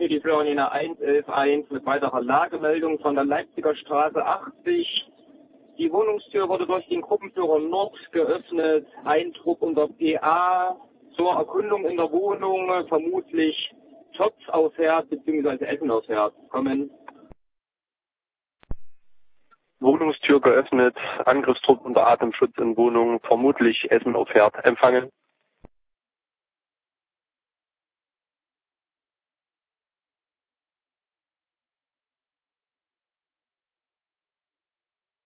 hier die Florianer 111.1 mit weiterer Lagemeldung von der Leipziger Straße 80. Die Wohnungstür wurde durch den Gruppenführer Nord geöffnet. Ein Trupp unter PA zur Erkundung in der Wohnung, vermutlich Jobs-Ausherd bzw. Essen-Ausherd kommen. Wohnungstür geöffnet, Angriffstrupp unter Atemschutz in Wohnung, vermutlich Essen auf Herd empfangen.